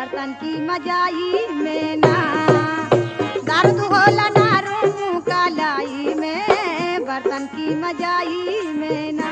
बर्तन की मजाई में ना। दर्द होला ना रूह कालाई में, बर्तन की मजाई में ना।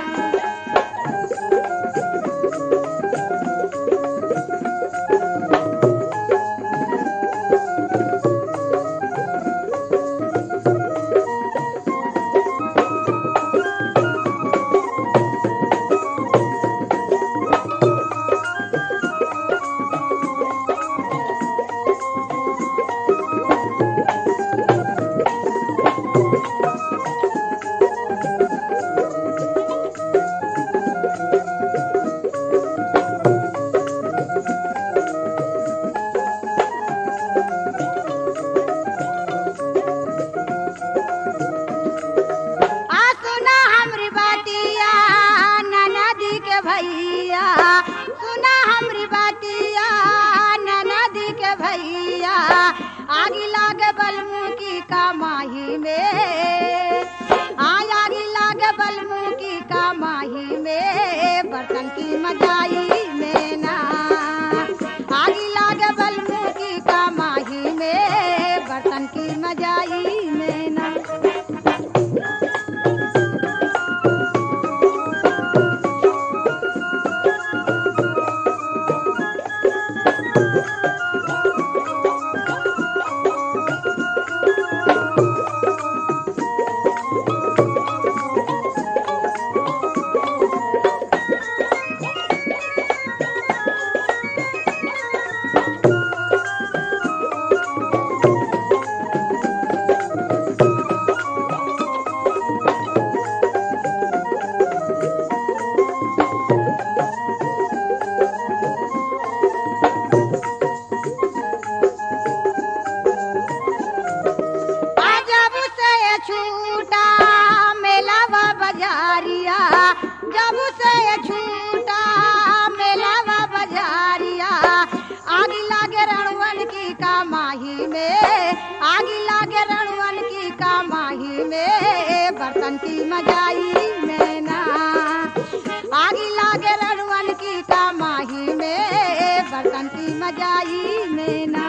भैया सुना हमरी बातिया ननदी के भैया, आगी लागे बलमुखी का माही में, आगी लागे बलमुखी का माही में, बर्तन की मजाई में ना। आगी लागे बलमुखी का माही में, बर्तन की मजाई में ना। जब से छूटा मेलावा बजारिया, आगी लागे रणवन की का माही में, आगी लागे रणवन की का माही में, बर्तन की मजाई में ना। आगी लागे रणवन की का माही में, बर्तन की मजाई में ना।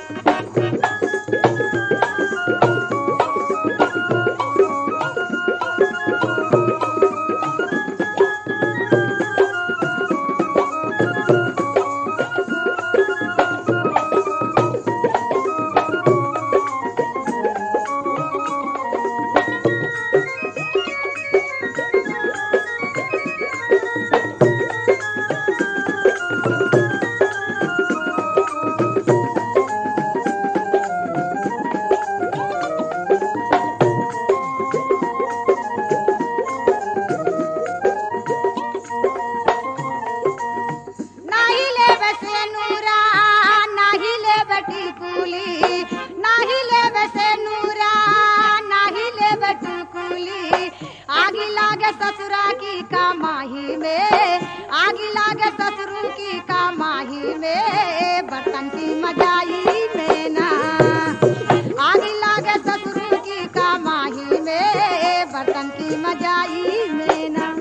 आगी लागे ससुरा की का माही में, आगी लागे ससुर की का माही में, बर्तन की मजाई में ना। आगी लागे ससुर की का माही में, बर्तन की मजाई में ना।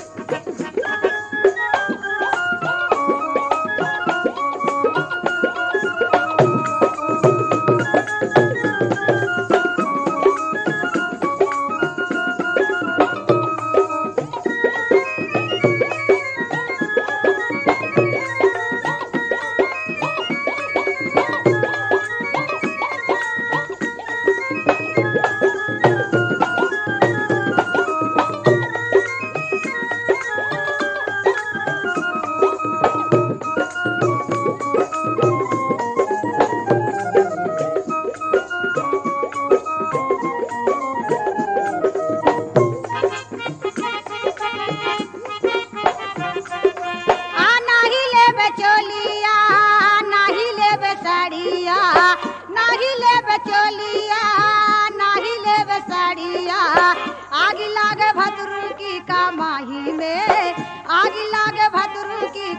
चोलिया नाही लेवे साड़िया, आग लागे भदरू की का माही में, आग लागे भदरू की